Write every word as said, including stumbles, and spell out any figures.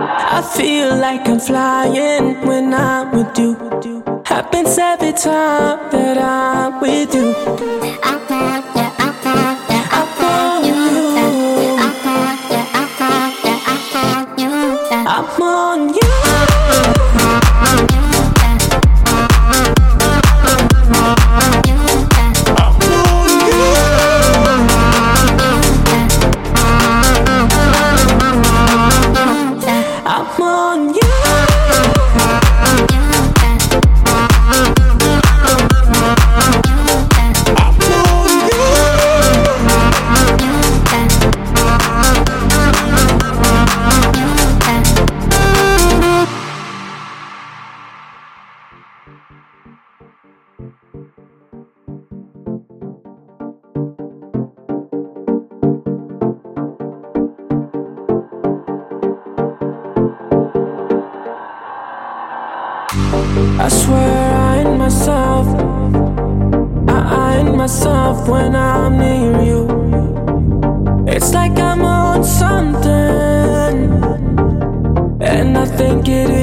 I feel like I'm flying when I'm with you. Happens every time that I'm with you. I want ya, I want ya, I want you. I want ya, I want ya, I want you. I'm on you. I'm on you. I swear I ain't myself. I ain't myself when I'm near you. It's like I'm on something, and I think it